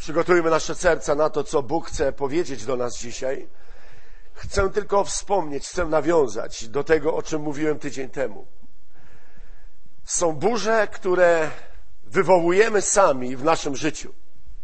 Przygotujmy nasze serca na to, co Bóg chce powiedzieć do nas dzisiaj. Chcę tylko wspomnieć, chcę nawiązać do tego, o czym mówiłem tydzień temu. Są burze, które wywołujemy sami w naszym życiu.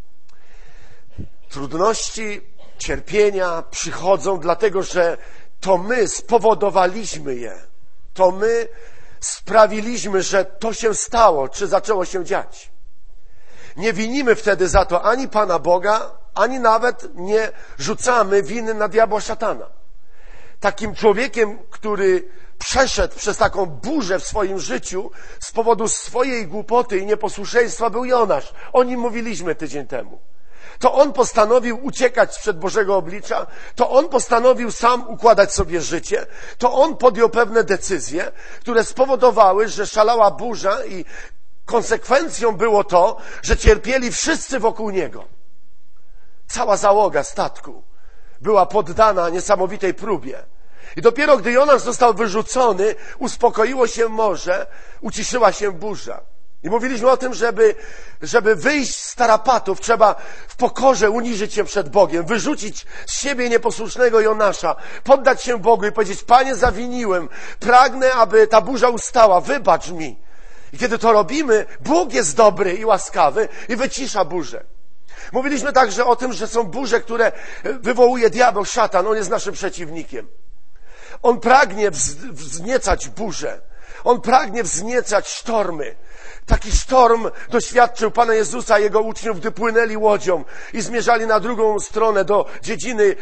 Trudności, cierpienia przychodzą dlatego, że to my spowodowaliśmy je. To my sprawiliśmy, że to się stało, czy zaczęło się dziać. Nie winimy wtedy za to ani Pana Boga, ani nawet nie rzucamy winy na diabła szatana. Takim człowiekiem, który przeszedł przez taką burzę w swoim życiu z powodu swojej głupoty i nieposłuszeństwa, był Jonasz. O nim mówiliśmy tydzień temu. To on postanowił uciekać sprzed Bożego oblicza, to on postanowił sam układać sobie życie, to on podjął pewne decyzje, które spowodowały, że szalała burza i konsekwencją było to, że cierpieli wszyscy wokół niego. Cała załoga statku była poddana niesamowitej próbie. I dopiero gdy Jonasz został wyrzucony, uspokoiło się morze, uciszyła się burza. I mówiliśmy o tym, żeby wyjść z tarapatów, trzeba w pokorze uniżyć się przed Bogiem, wyrzucić z siebie nieposłusznego Jonasza, poddać się Bogu i powiedzieć: Panie, zawiniłem, pragnę, aby ta burza ustała, wybacz mi. I kiedy to robimy, Bóg jest dobry i łaskawy i wycisza burzę. Mówiliśmy także o tym, że są burze, które wywołuje diabeł, szatan. On jest naszym przeciwnikiem. On pragnie wzniecać burzę. On pragnie wzniecać sztormy. Taki sztorm doświadczył Pana Jezusa i Jego uczniów, gdy płynęli łodzią i zmierzali na drugą stronę do dziedziny,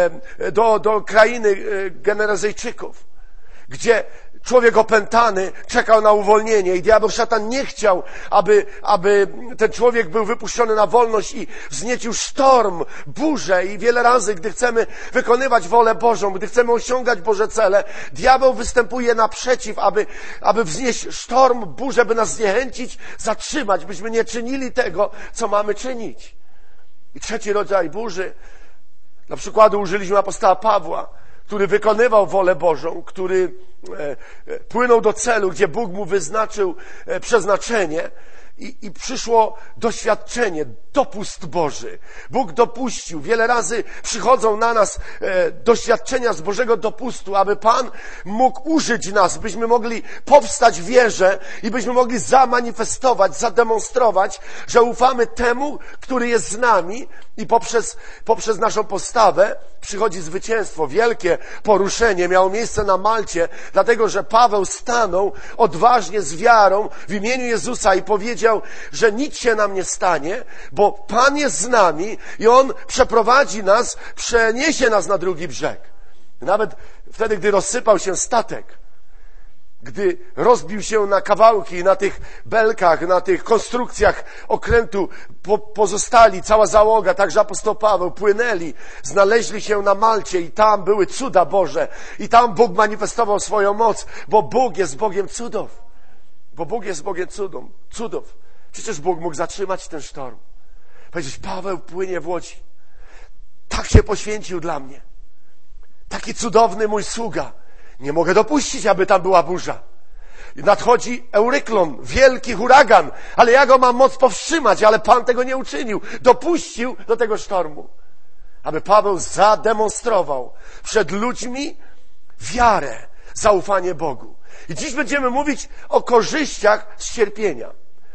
do krainy Genezaryjczyków, gdzie człowiek opętany czekał na uwolnienie i diabeł, szatan nie chciał, aby ten człowiek był wypuszczony na wolność i wzniecił sztorm, burzę. I wiele razy, gdy chcemy wykonywać wolę Bożą, gdy chcemy osiągać Boże cele, diabeł występuje naprzeciw, aby wznieść sztorm, burzę, by nas zniechęcić, zatrzymać, byśmy nie czynili tego, co mamy czynić. I trzeci rodzaj burzy, dla przykładu użyliśmy apostoła Pawła, który wykonywał wolę Bożą, który płynął do celu, gdzie Bóg mu wyznaczył przeznaczenie i przyszło doświadczenie, dopust Boży. Bóg dopuścił. Wiele razy przychodzą na nas doświadczenia z Bożego dopustu, aby Pan mógł użyć nas, byśmy mogli powstać w wierze i byśmy mogli zamanifestować, zademonstrować, że ufamy temu, który jest z nami i poprzez naszą postawę przychodzi zwycięstwo. Wielkie poruszenie miało miejsce na Malcie, dlatego że Paweł stanął odważnie z wiarą w imieniu Jezusa i powiedział, że nic się nam nie stanie, bo Pan jest z nami i On przeprowadzi nas, przeniesie nas na drugi brzeg. Nawet wtedy, gdy rozsypał się statek, gdy rozbił się na kawałki, na tych belkach, na tych konstrukcjach okrętu pozostali, cała załoga, także apostoł Paweł, płynęli, znaleźli się na Malcie i tam były cuda Boże. I tam Bóg manifestował swoją moc, bo Bóg jest Bogiem cudów. Bo Bóg jest Bogiem cudów. Przecież Bóg mógł zatrzymać ten sztorm. Powiedzieć: Paweł płynie w łodzi. Tak się poświęcił dla mnie. Taki cudowny mój sługa. Nie mogę dopuścić, aby tam była burza. Nadchodzi Euryklon, wielki huragan, ale ja go mam moc powstrzymać, ale Pan tego nie uczynił. Dopuścił do tego sztormu, aby Paweł zademonstrował przed ludźmi wiarę, zaufanie Bogu. I dziś będziemy mówić o korzyściach z cierpienia.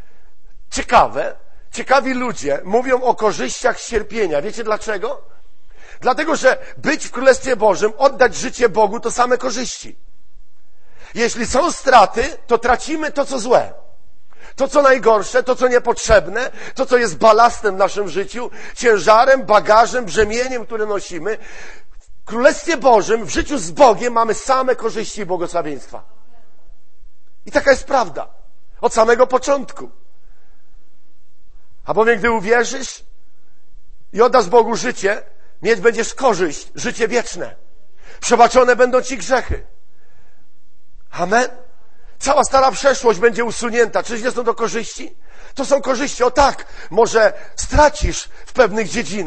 Ciekawi ludzie mówią o korzyściach z cierpienia. Wiecie dlaczego? Dlatego, że być w Królestwie Bożym, oddać życie Bogu, to same korzyści. Jeśli są straty, to tracimy to, co złe. To, co najgorsze, to, co niepotrzebne, to, co jest balastem w naszym życiu, ciężarem, bagażem, brzemieniem, które nosimy. W Królestwie Bożym, w życiu z Bogiem mamy same korzyści i błogosławieństwa. I taka jest prawda. Od samego początku. A bowiem, gdy uwierzysz i oddasz Bogu życie, mieć będziesz korzyść, życie wieczne. Przebaczone będą ci grzechy. Amen. Cała stara przeszłość będzie usunięta. Czyż nie są to korzyści? To są korzyści. O tak, może stracisz w pewnych dziedzinach,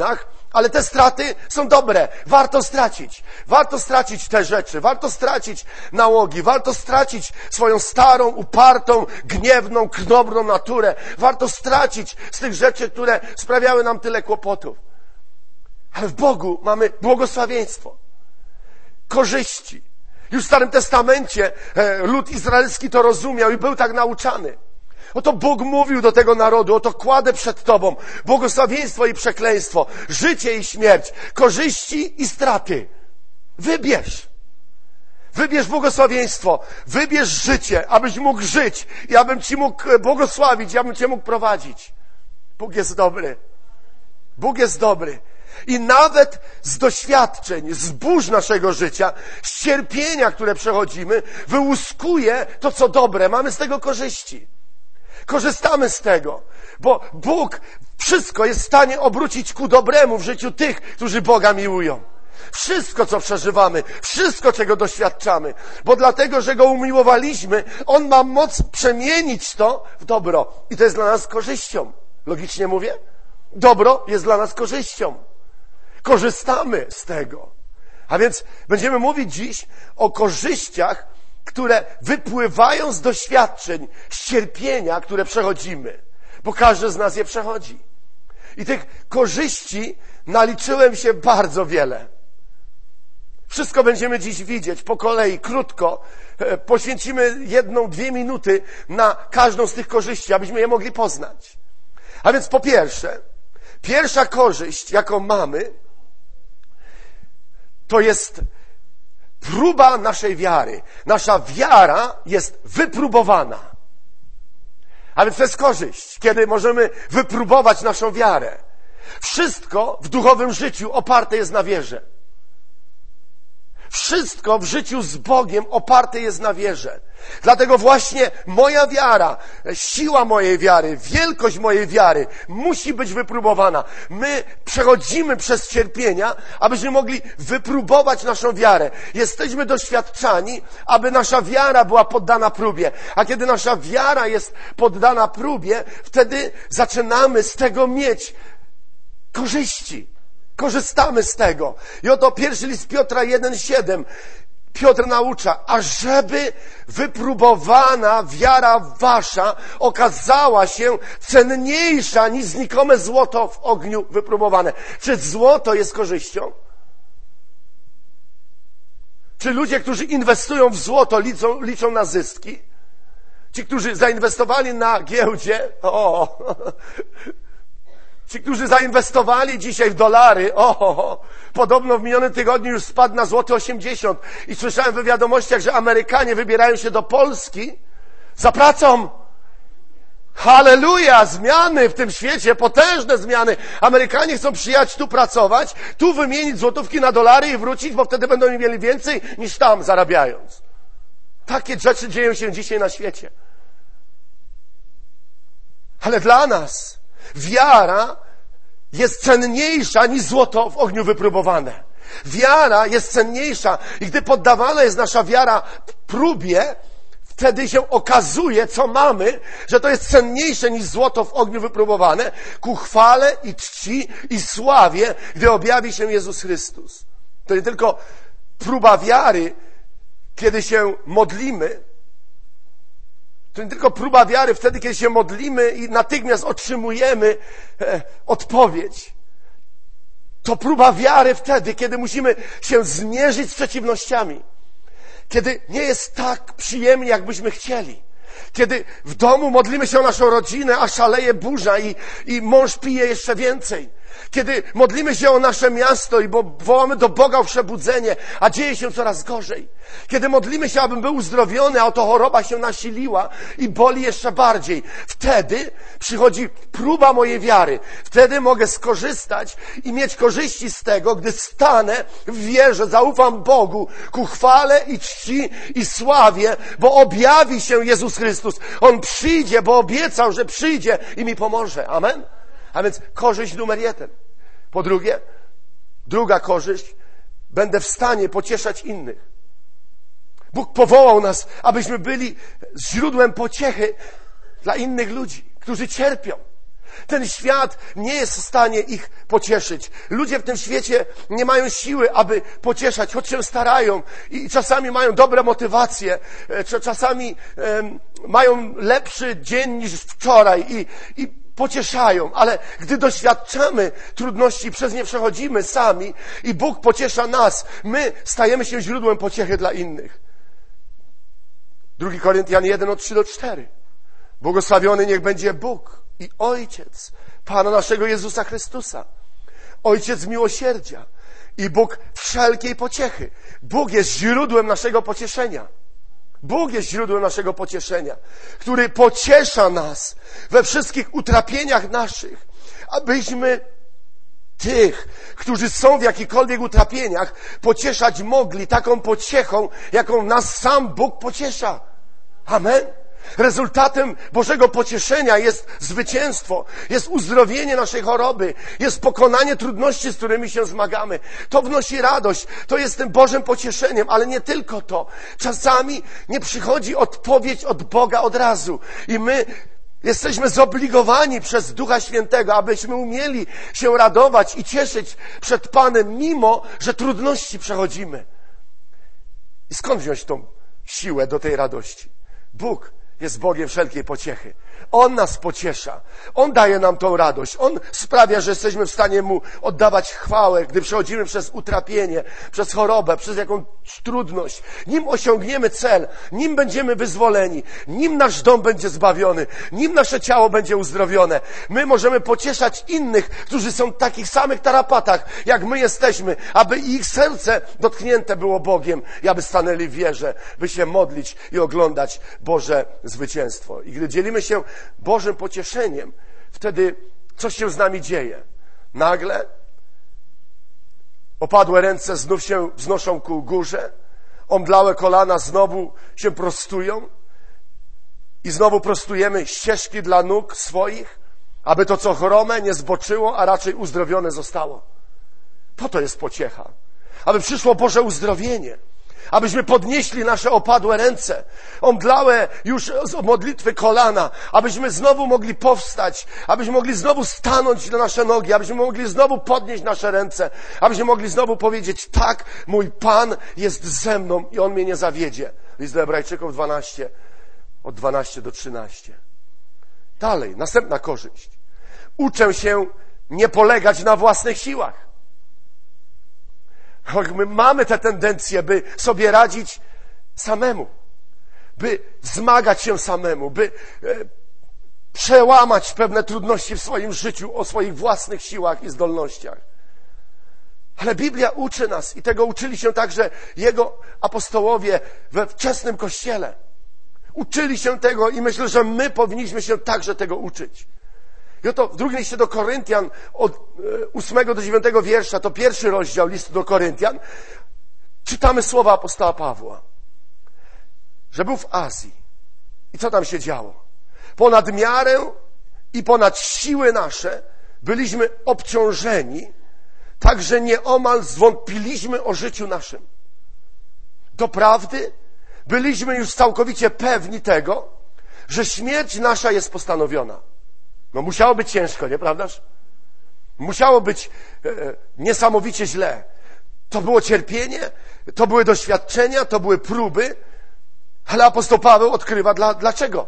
Ale te straty są dobre. Warto stracić. Warto stracić te rzeczy. Warto stracić nałogi. Warto stracić swoją starą, upartą, gniewną, krnąbrną naturę. Warto stracić z tych rzeczy, które sprawiały nam tyle kłopotów. Ale w Bogu mamy błogosławieństwo. Korzyści. Już w Starym Testamencie lud izraelski to rozumiał i był tak nauczany. Oto Bóg mówił do tego narodu, oto kładę przed Tobą błogosławieństwo i przekleństwo, życie i śmierć, korzyści i straty. Wybierz. Wybierz błogosławieństwo, wybierz życie, abyś mógł żyć i abym Ci mógł błogosławić, abym Cię mógł prowadzić. Bóg jest dobry. Bóg jest dobry. I nawet z doświadczeń, z burz naszego życia, z cierpienia, które przechodzimy, wyłuskuje to, co dobre. Mamy z tego korzyści. Korzystamy z tego, bo Bóg wszystko jest w stanie obrócić ku dobremu w życiu tych, którzy Boga miłują. Wszystko, co przeżywamy, wszystko, czego doświadczamy, bo dlatego, że Go umiłowaliśmy, On ma moc przemienić to w dobro. I to jest dla nas korzyścią. Logicznie mówię? Dobro jest dla nas korzyścią. Korzystamy z tego. A więc będziemy mówić dziś o korzyściach, które wypływają z doświadczeń, z cierpienia, które przechodzimy. Bo każdy z nas je przechodzi. I tych korzyści naliczyłem się bardzo wiele. Wszystko będziemy dziś widzieć po kolei, krótko. Poświęcimy 1-2 minuty na każdą z tych korzyści, abyśmy je mogli poznać. A więc po pierwsze, pierwsza korzyść, jaką mamy, to jest próba naszej wiary. Nasza wiara jest wypróbowana. A więc to jest korzyść, kiedy możemy wypróbować naszą wiarę. Wszystko w duchowym życiu oparte jest na wierze. Wszystko w życiu z Bogiem oparte jest na wierze. Dlatego właśnie moja wiara, siła mojej wiary, wielkość mojej wiary musi być wypróbowana. My przechodzimy przez cierpienia, abyśmy mogli wypróbować naszą wiarę. Jesteśmy doświadczani, aby nasza wiara była poddana próbie. A kiedy nasza wiara jest poddana próbie, wtedy zaczynamy z tego mieć korzyści. Korzystamy z tego. I oto pierwszy list Piotra 1,7. Piotr naucza, ażeby wypróbowana wiara wasza okazała się cenniejsza niż znikome złoto w ogniu wypróbowane. Czy złoto jest korzyścią? Czy ludzie, którzy inwestują w złoto, liczą na zyski? Ci, którzy zainwestowali na giełdzie, ci, którzy zainwestowali dzisiaj w dolary, podobno w minionym tygodniu już spadł na złoty 80. I słyszałem w wiadomościach, że Amerykanie wybierają się do Polski za pracą. Halleluja! Zmiany w tym świecie, potężne zmiany. Amerykanie chcą przyjechać tu pracować, tu wymienić złotówki na dolary i wrócić, bo wtedy będą mieli więcej niż tam zarabiając. Takie rzeczy dzieją się dzisiaj na świecie. Ale dla nas wiara jest cenniejsza niż złoto w ogniu wypróbowane. Wiara jest cenniejsza i gdy poddawana jest nasza wiara próbie, wtedy się okazuje, co mamy, że to jest cenniejsze niż złoto w ogniu wypróbowane, ku chwale i czci i sławie, gdy objawi się Jezus Chrystus. To nie tylko próba wiary, kiedy się modlimy, to nie tylko próba wiary wtedy, kiedy się modlimy i natychmiast otrzymujemy odpowiedź. To próba wiary wtedy, kiedy musimy się zmierzyć z przeciwnościami. Kiedy nie jest tak przyjemnie, jakbyśmy chcieli. Kiedy w domu modlimy się o naszą rodzinę, a szaleje burza i mąż pije jeszcze więcej. Kiedy modlimy się o nasze miasto i wołamy do Boga o przebudzenie, a dzieje się coraz gorzej. Kiedy modlimy się, abym był uzdrowiony, a oto choroba się nasiliła i boli jeszcze bardziej. Wtedy przychodzi próba mojej wiary. Wtedy mogę skorzystać i mieć korzyści z tego, gdy stanę w wierze, zaufam Bogu ku chwale i czci i sławie, bo objawi się Jezus Chrystus. On przyjdzie, bo obiecał, że przyjdzie i mi pomoże. Amen? A więc korzyść numer 1. Po drugie, druga korzyść, będę w stanie pocieszać innych. Bóg powołał nas, abyśmy byli źródłem pociechy dla innych ludzi, którzy cierpią. Ten świat nie jest w stanie ich pocieszyć. Ludzie w tym świecie nie mają siły, aby pocieszać, choć się starają i czasami mają dobre motywacje, czasami mają lepszy dzień niż wczoraj i pocieszają, ale gdy doświadczamy trudności, przez nie przechodzimy sami i Bóg pociesza nas, my stajemy się źródłem pociechy dla innych. 2 Koryntian 1, od 3-4. Błogosławiony niech będzie Bóg i Ojciec Pana naszego Jezusa Chrystusa, Ojciec miłosierdzia i Bóg wszelkiej pociechy. Bóg jest źródłem naszego pocieszenia. Bóg jest źródłem naszego pocieszenia, który pociesza nas we wszystkich utrapieniach naszych, abyśmy tych, którzy są w jakichkolwiek utrapieniach, pocieszać mogli taką pociechą, jaką nas sam Bóg pociesza. Amen. Rezultatem Bożego pocieszenia jest zwycięstwo, jest uzdrowienie naszej choroby, jest pokonanie trudności, z którymi się zmagamy. To wnosi radość, to jest tym Bożym pocieszeniem, ale nie tylko to. Czasami nie przychodzi odpowiedź od Boga od razu i my jesteśmy zobligowani przez Ducha Świętego, abyśmy umieli się radować i cieszyć przed Panem, mimo że trudności przechodzimy. I skąd wziąć tą siłę do tej radości? Bóg jest Bogiem wszelkiej pociechy. On nas pociesza. On daje nam tą radość. On sprawia, że jesteśmy w stanie Mu oddawać chwałę, gdy przechodzimy przez utrapienie, przez chorobę, przez jakąś trudność. Nim osiągniemy cel, nim będziemy wyzwoleni, nim nasz dom będzie zbawiony, nim nasze ciało będzie uzdrowione, my możemy pocieszać innych, którzy są w takich samych tarapatach, jak my jesteśmy, aby ich serce dotknięte było Bogiem i aby stanęli w wierze, by się modlić i oglądać Boże zwycięstwo. I gdy dzielimy się Bożym pocieszeniem, wtedy coś się z nami dzieje. Nagle opadłe ręce znów się wznoszą ku górze, omdlałe kolana znowu się prostują i znowu prostujemy ścieżki dla nóg swoich, aby to, co chrome, nie zboczyło, a raczej uzdrowione zostało. Po to jest pociecha. Aby przyszło Boże uzdrowienie. Abyśmy podnieśli nasze opadłe ręce, omdlałe już z modlitwy kolana, abyśmy znowu mogli powstać, abyśmy mogli znowu stanąć na nasze nogi, abyśmy mogli znowu podnieść nasze ręce, abyśmy mogli znowu powiedzieć: tak, mój Pan jest ze mną i On mnie nie zawiedzie. List do Hebrajczyków 12, od 12 do 13. Dalej, następna korzyść. Uczę się nie polegać na własnych siłach. My mamy tę tendencję, by sobie radzić samemu, by wzmagać się samemu, by przełamać pewne trudności w swoim życiu o swoich własnych siłach i zdolnościach. Ale Biblia uczy nas i tego uczyli się także Jego apostołowie we wczesnym Kościele. Uczyli się tego i myślę, że my powinniśmy się także tego uczyć. I oto w drugim liście do Koryntian, od 8 do 9 wiersza, to pierwszy rozdział listu do Koryntian, czytamy słowa apostoła Pawła, że był w Azji. I co tam się działo? Ponad miarę i ponad siły nasze byliśmy obciążeni, tak że nieomal zwątpiliśmy o życiu naszym. Doprawdy byliśmy już całkowicie pewni tego, że śmierć nasza jest postanowiona. No musiało być ciężko, nieprawdaż? Musiało być niesamowicie źle. To było cierpienie, to były doświadczenia, to były próby, ale apostoł Paweł odkrywa dlaczego.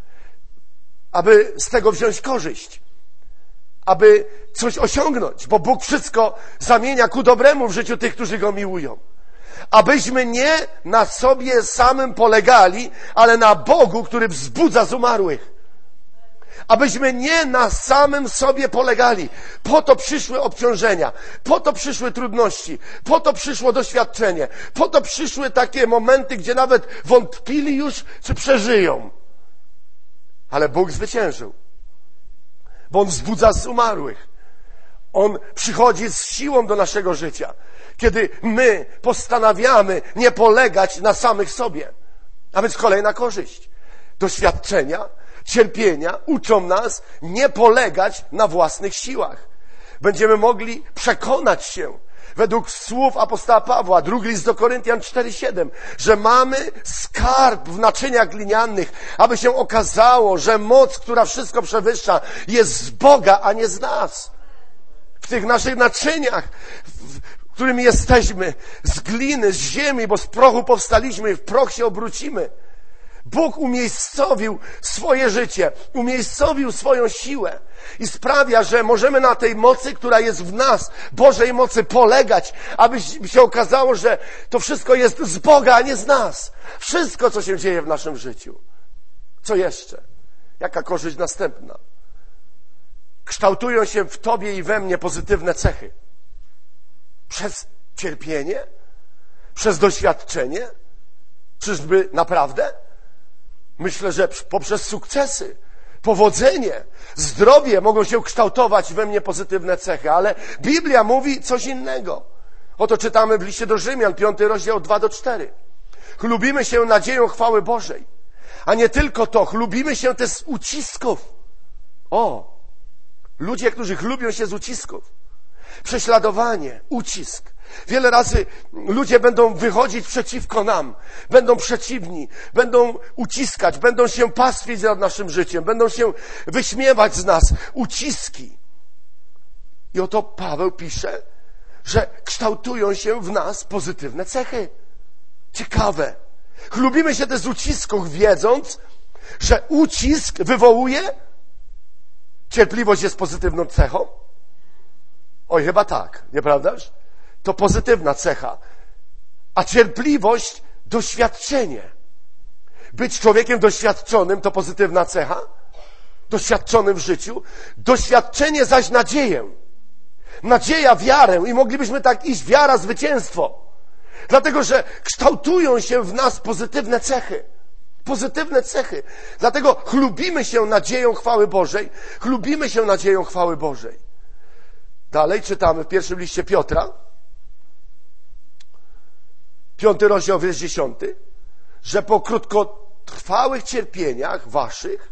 Aby z tego wziąć korzyść, aby coś osiągnąć, bo Bóg wszystko zamienia ku dobremu w życiu tych, którzy Go miłują. Abyśmy nie na sobie samym polegali, ale na Bogu, który wzbudza z umarłych. Abyśmy nie na samym sobie polegali. Po to przyszły obciążenia, po to przyszły trudności, po to przyszło doświadczenie, po to przyszły takie momenty, gdzie nawet wątpili już, czy przeżyją. Ale Bóg zwyciężył, bo On wzbudza z umarłych. On przychodzi z siłą do naszego życia, kiedy my postanawiamy nie polegać na samych sobie. A więc kolejna korzyść. Doświadczenia, cierpienia uczą nas nie polegać na własnych siłach. Będziemy mogli przekonać się, według słów apostoła Pawła, drugi list do Koryntian 4:7, że mamy skarb w naczyniach glinianych, aby się okazało, że moc, która wszystko przewyższa, jest z Boga, a nie z nas. W tych naszych naczyniach, którymi jesteśmy, z gliny, z ziemi, bo z prochu powstaliśmy i w proch się obrócimy. Bóg umiejscowił swoje życie, umiejscowił swoją siłę i sprawia, że możemy na tej mocy, która jest w nas, Bożej mocy, polegać, aby się okazało, że to wszystko jest z Boga, a nie z nas. Wszystko, co się dzieje w naszym życiu. Co jeszcze? Jaka korzyść następna? Kształtują się w Tobie i we mnie pozytywne cechy. Przez cierpienie? Przez doświadczenie? Czyżby naprawdę? Myślę, że poprzez sukcesy, powodzenie, zdrowie mogą się kształtować we mnie pozytywne cechy, ale Biblia mówi coś innego. Oto czytamy w liście do Rzymian, 5 rozdział 2-4. Chlubimy się nadzieją chwały Bożej, a nie tylko to, chlubimy się też z ucisków. Ludzie, którzy chlubią się z ucisków. Prześladowanie, ucisk. Wiele razy ludzie będą wychodzić przeciwko nam, będą przeciwni, będą uciskać, będą się pastwić nad naszym życiem, będą się wyśmiewać z nas. Uciski. I oto Paweł pisze, że kształtują się w nas pozytywne cechy. Ciekawe. Chlubimy się też z ucisków, wiedząc, że ucisk wywołuje cierpliwość jest pozytywną cechą. Oj, chyba tak, nieprawdaż? To pozytywna cecha. A cierpliwość, doświadczenie. Być człowiekiem doświadczonym to pozytywna cecha. Doświadczonym w życiu. Doświadczenie zaś nadzieję. Nadzieja, wiarę. I moglibyśmy tak iść, wiara, zwycięstwo. Dlatego, że kształtują się w nas pozytywne cechy. Pozytywne cechy. Dlatego chlubimy się nadzieją chwały Bożej. Chlubimy się nadzieją chwały Bożej. Dalej czytamy w pierwszym liście Piotra, 5 rozdział, wiersz 10, że po krótkotrwałych cierpieniach waszych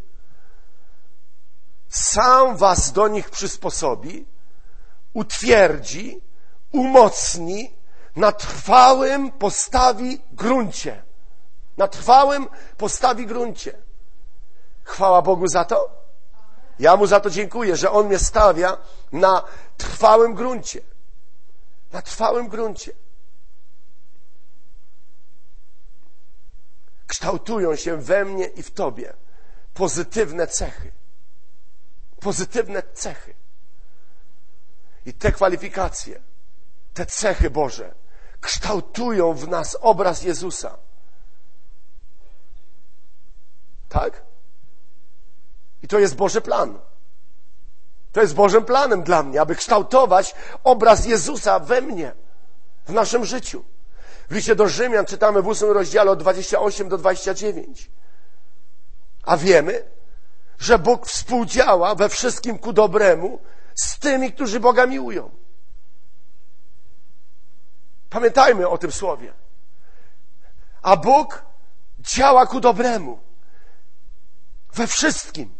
sam was do nich przysposobi, utwierdzi, umocni, na trwałym postawi gruncie. Na trwałym postawi gruncie. Chwała Bogu za to. Ja Mu za to dziękuję, że On mnie stawia na trwałym gruncie. Na trwałym gruncie. Kształtują się we mnie i w Tobie pozytywne cechy. Pozytywne cechy. I te kwalifikacje, te cechy Boże kształtują w nas obraz Jezusa. Tak? I to jest Boży plan. To jest Bożym planem dla mnie, aby kształtować obraz Jezusa we mnie, w naszym życiu. W liście do Rzymian czytamy w 8 rozdziale od 28 do 29. A wiemy, że Bóg współdziała we wszystkim ku dobremu z tymi, którzy Boga miłują. Pamiętajmy o tym słowie. A Bóg działa ku dobremu. We wszystkim.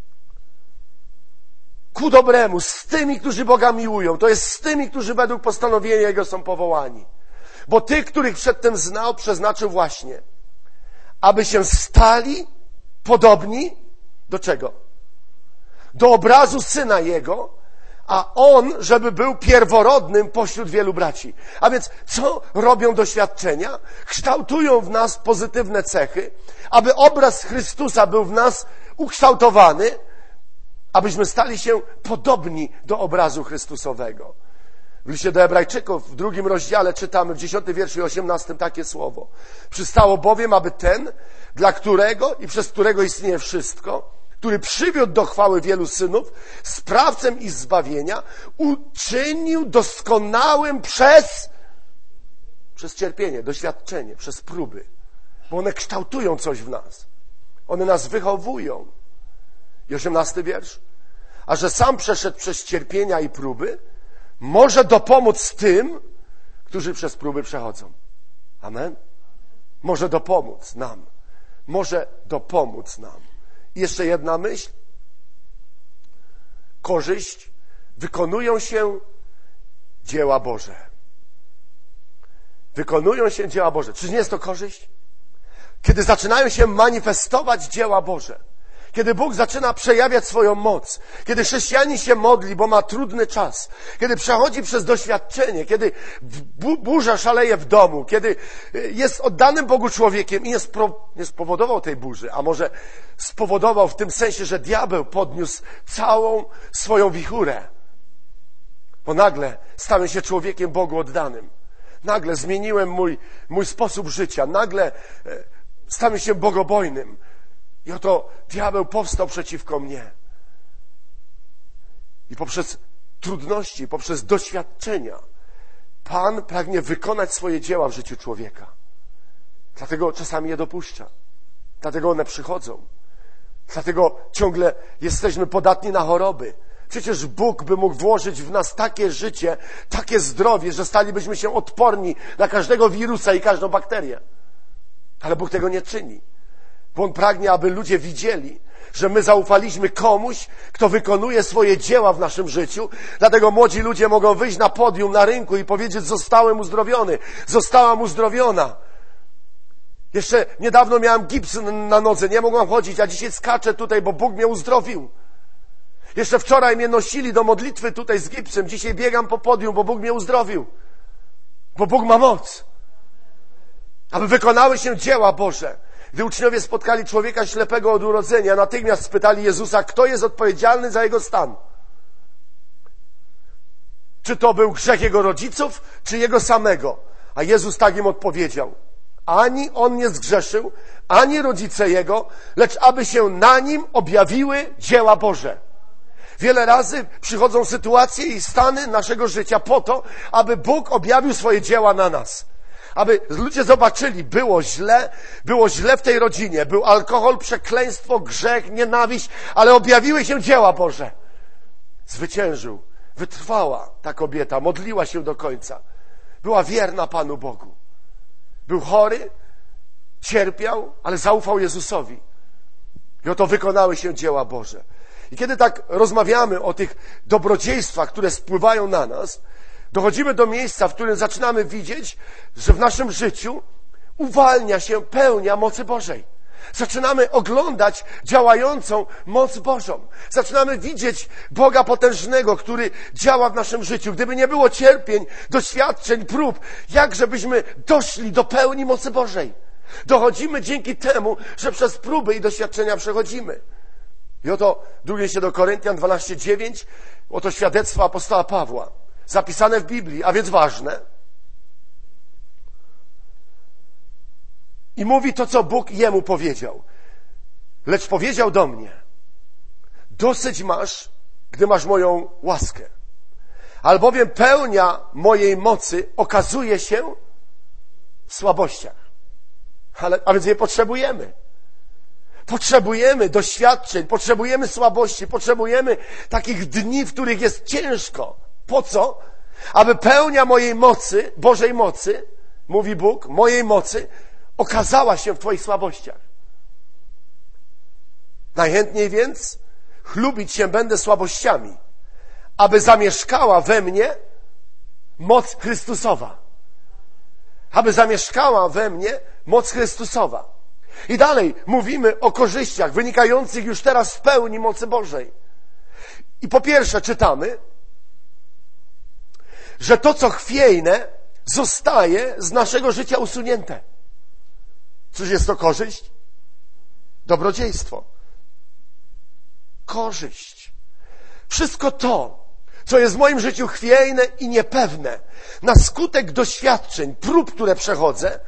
Ku dobremu. Z tymi, którzy Boga miłują. To jest z tymi, którzy według postanowienia Jego są powołani. Bo tych, których przedtem znał, przeznaczył właśnie, aby się stali podobni do czego? Do obrazu Syna Jego, a On, żeby był pierworodnym pośród wielu braci. A więc co robią doświadczenia? Kształtują w nas pozytywne cechy, aby obraz Chrystusa był w nas ukształtowany, abyśmy stali się podobni do obrazu Chrystusowego. W liście do Hebrajczyków w 2 rozdziale czytamy w 10 wierszu i 18 takie słowo. Przystało bowiem, aby ten, dla którego i przez którego istnieje wszystko, który przywiódł do chwały wielu synów, sprawcem ich zbawienia, uczynił doskonałym przez cierpienie, doświadczenie, przez próby. Bo one kształtują coś w nas. One nas wychowują. I 18 wiersz. A że sam przeszedł przez cierpienia i próby, może dopomóc tym, którzy przez próby przechodzą. Amen? Może dopomóc nam. Może dopomóc nam. I jeszcze jedna myśl. Korzyść. Wykonują się dzieła Boże. wykonują się dzieła Boże. Czy nie jest to korzyść? Kiedy zaczynają się manifestować dzieła Boże, kiedy Bóg zaczyna przejawiać swoją moc, kiedy chrześcijanin się modli, bo ma trudny czas, kiedy przechodzi przez doświadczenie, kiedy burza szaleje w domu, kiedy jest oddanym Bogu człowiekiem i nie spowodował tej burzy, a może spowodował w tym sensie, że diabeł podniósł całą swoją wichurę, bo nagle stałem się człowiekiem Bogu oddanym. Nagle zmieniłem mój sposób życia. Nagle stałem się bogobojnym. I oto diabeł powstał przeciwko mnie. I poprzez trudności, poprzez doświadczenia Pan pragnie wykonać swoje dzieła w życiu człowieka. Dlatego czasami je dopuszcza. Dlatego one przychodzą. Dlatego ciągle jesteśmy podatni na choroby. Przecież Bóg by mógł włożyć w nas takie życie, takie zdrowie, że stalibyśmy się odporni na każdego wirusa i każdą bakterię. Ale Bóg tego nie czyni. Bo On pragnie, aby ludzie widzieli, że my zaufaliśmy komuś, kto wykonuje swoje dzieła w naszym życiu. Dlatego młodzi ludzie mogą wyjść na podium, na rynku i powiedzieć: zostałem uzdrowiony, zostałam uzdrowiona. Jeszcze niedawno miałem gips na nodze, nie mogłam chodzić, a dzisiaj skaczę tutaj, bo Bóg mnie uzdrowił. Jeszcze wczoraj mnie nosili do modlitwy tutaj z gipsem, dzisiaj biegam po podium, bo Bóg mnie uzdrowił. Bo Bóg ma moc. Aby wykonały się dzieła Boże. Gdy uczniowie spotkali człowieka ślepego od urodzenia, natychmiast spytali Jezusa, kto jest odpowiedzialny za jego stan. Czy to był grzech jego rodziców, czy jego samego? A Jezus tak im odpowiedział: ani on nie zgrzeszył, ani rodzice jego, lecz aby się na nim objawiły dzieła Boże. Wiele razy przychodzą sytuacje i stany naszego życia po to, aby Bóg objawił swoje dzieła na nas. Aby ludzie zobaczyli, było źle w tej rodzinie, był alkohol, przekleństwo, grzech, nienawiść, ale objawiły się dzieła Boże. Zwyciężył, wytrwała ta kobieta, modliła się do końca. Była wierna Panu Bogu. Był chory, cierpiał, ale zaufał Jezusowi. I oto wykonały się dzieła Boże. I kiedy tak rozmawiamy o tych dobrodziejstwach, które spływają na nas, dochodzimy do miejsca, w którym zaczynamy widzieć, że w naszym życiu uwalnia się pełnia mocy Bożej. Zaczynamy oglądać działającą moc Bożą. Zaczynamy widzieć Boga potężnego, który działa w naszym życiu. Gdyby nie było cierpień, doświadczeń, prób, jakże byśmy doszli do pełni mocy Bożej? Dochodzimy dzięki temu, że przez próby i doświadczenia przechodzimy. I oto drugie liście do Koryntian 12:9, oto świadectwo apostoła Pawła, zapisane w Biblii, a więc ważne. I mówi to, co Bóg jemu powiedział. Lecz powiedział do mnie: dosyć masz, gdy masz moją łaskę. Albowiem pełnia mojej mocy okazuje się w słabościach. A więc je potrzebujemy. Potrzebujemy doświadczeń, potrzebujemy słabości, potrzebujemy takich dni, w których jest ciężko. Po co? Aby pełnia mojej mocy, Bożej mocy, mówi Bóg, mojej mocy, okazała się w Twoich słabościach. Najchętniej więc chlubić się będę słabościami, aby zamieszkała we mnie moc Chrystusowa. Aby zamieszkała we mnie moc Chrystusowa. I dalej mówimy o korzyściach wynikających już teraz w pełni mocy Bożej. I po pierwsze czytamy, że to, co chwiejne, zostaje z naszego życia usunięte. Cóż jest to korzyść? Dobrodziejstwo. Korzyść. Wszystko to, co jest w moim życiu chwiejne i niepewne, na skutek doświadczeń, prób, które przechodzę,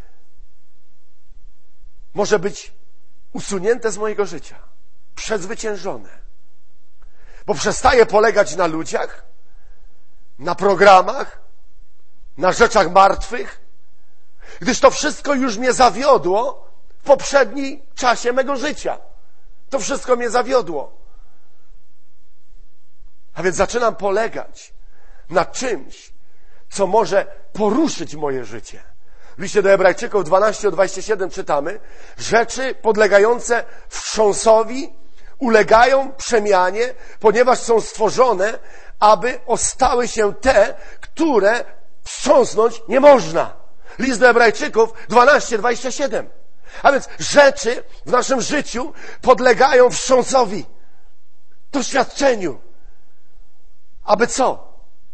może być usunięte z mojego życia, przezwyciężone. Bo przestaję polegać na ludziach, na programach, na rzeczach martwych, gdyż to wszystko już mnie zawiodło w poprzednim czasie mego życia. To wszystko mnie zawiodło. A więc zaczynam polegać na czymś, co może poruszyć moje życie. W liście do Hebrajczyków 12:27 czytamy: rzeczy podlegające wstrząsowi ulegają przemianie, ponieważ są stworzone, aby ostały się te, które wstrząsnąć nie można. List do Hebrajczyków 12:27. A więc rzeczy w naszym życiu podlegają wstrząsowi, doświadczeniu. Aby co?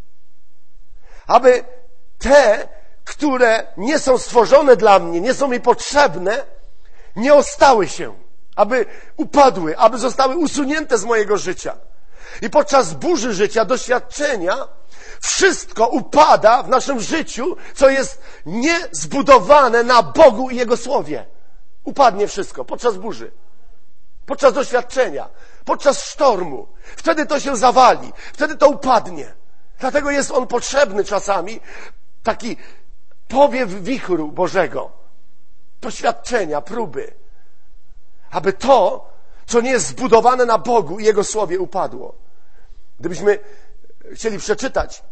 Aby te, które nie są stworzone dla mnie, nie są mi potrzebne, nie ostały się, aby upadły, aby zostały usunięte z mojego życia. I podczas burzy życia, doświadczenia, wszystko upada w naszym życiu, co jest niezbudowane na Bogu i Jego Słowie. Upadnie wszystko podczas burzy, podczas doświadczenia, podczas sztormu. Wtedy to się zawali, wtedy to upadnie. Dlatego jest on potrzebny czasami, taki powiew wichru Bożego, doświadczenia, próby, aby to, co nie jest zbudowane na Bogu i Jego Słowie, upadło. Gdybyśmy chcieli przeczytać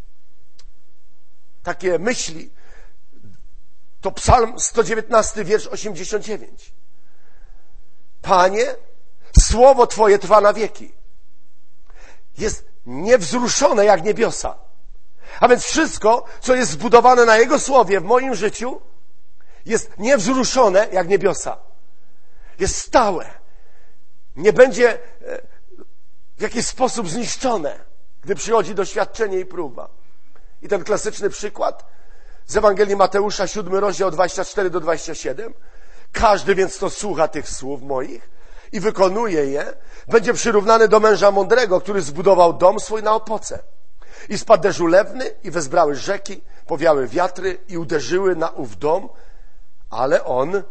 takie myśli, to Psalm 119, wiersz 89. Panie, słowo Twoje trwa na wieki. Jest niewzruszone jak niebiosa. A więc wszystko, co jest zbudowane na Jego Słowie w moim życiu, jest niewzruszone jak niebiosa. Jest stałe. Nie będzie w jakiś sposób zniszczone, gdy przychodzi doświadczenie i próba. I ten klasyczny przykład z Ewangelii Mateusza, 7 rozdział 24-27. Każdy więc, kto słucha tych słów moich i wykonuje je, będzie przyrównany do męża mądrego, który zbudował dom swój na opoce. I spadł deszcz ulewny, i wezbrały rzeki, powiały wiatry i uderzyły na ów dom, ale on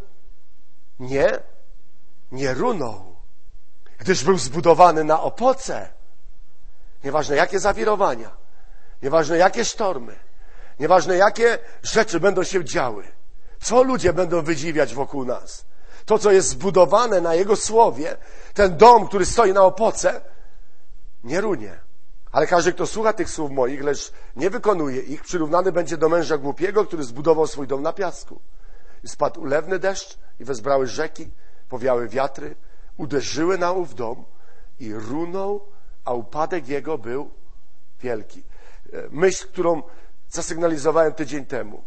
nie runął, gdyż był zbudowany na opoce. Nieważne jakie zawirowania, nieważne jakie sztormy, nieważne jakie rzeczy będą się działy, co ludzie będą wydziwiać wokół nas. To, co jest zbudowane na Jego Słowie, ten dom, który stoi na opoce, nie runie. Ale każdy, kto słucha tych słów moich, lecz nie wykonuje ich, przyrównany będzie do męża głupiego, który zbudował swój dom na piasku. I spadł ulewny deszcz, i wezbrały rzeki, powiały wiatry, uderzyły na ów dom i runął, a upadek jego był wielki. Myśl, którą zasygnalizowałem tydzień temu.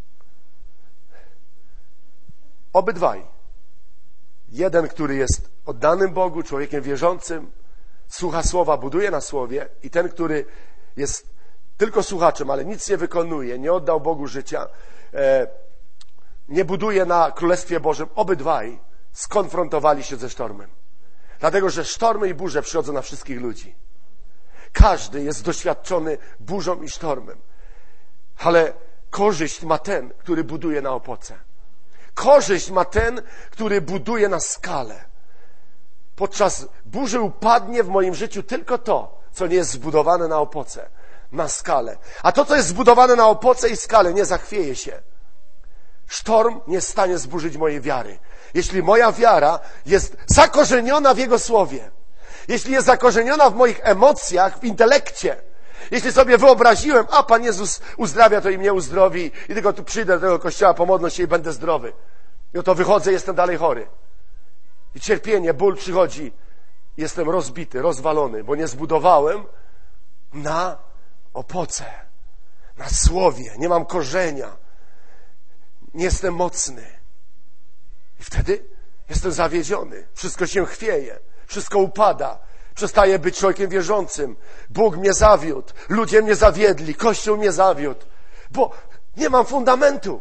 Obydwaj. Jeden, który jest oddanym Bogu, człowiekiem wierzącym, słucha słowa, buduje na słowie, i ten, który jest tylko słuchaczem, ale nic nie wykonuje, nie oddał Bogu życia, nie buduje na Królestwie Bożym. Obydwaj skonfrontowali się ze sztormem. Dlatego, że sztormy i burze przychodzą na wszystkich ludzi. Każdy jest doświadczony burzą i sztormem. Ale korzyść ma ten, który buduje na opoce. Korzyść ma ten, który buduje na skale. Podczas burzy upadnie w moim życiu tylko to, co nie jest zbudowane na opoce, na skale. A to, co jest zbudowane na opoce i skale, nie zachwieje się. Sztorm nie jest w stanie zburzyć mojej wiary. Jeśli moja wiara jest zakorzeniona w Jego Słowie, jeśli jest zakorzeniona w moich emocjach, w intelekcie, jeśli sobie wyobraziłem, a Pan Jezus uzdrawia, to i mnie uzdrowi, i tylko tu przyjdę do tego kościoła, pomodlę się i będę zdrowy. I oto wychodzę, jestem dalej chory. I cierpienie, ból przychodzi, jestem rozbity, rozwalony, bo nie zbudowałem na opoce, na słowie, nie mam korzenia, nie jestem mocny. I wtedy jestem zawiedziony, wszystko się chwieje, wszystko upada, przestaję być człowiekiem wierzącym. Bóg mnie zawiódł, ludzie mnie zawiedli, Kościół mnie zawiódł, bo nie mam fundamentu.